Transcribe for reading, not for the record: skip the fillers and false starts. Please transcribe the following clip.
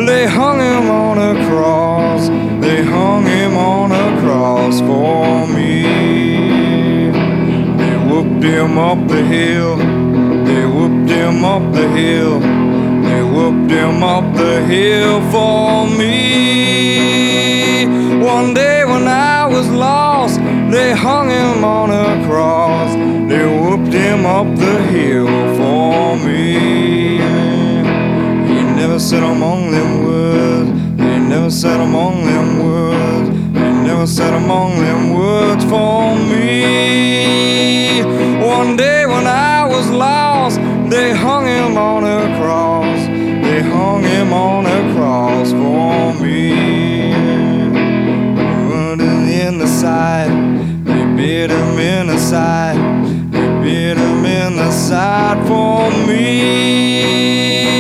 They hung him on a cross. They hung him on a cross for me. They whooped him up the hill. They whooped him up the hill. They whooped him up the hill for me. One day when I was lost, they hung him on a cross. They whooped him up the hill for me. He never said among them words. He never said among them words. He never said among them words for me. One day when I was lost, they hung him on a cross. They hung him on a cross for me. Wounded in the side, they beat him in the side. They beat him in the side for me.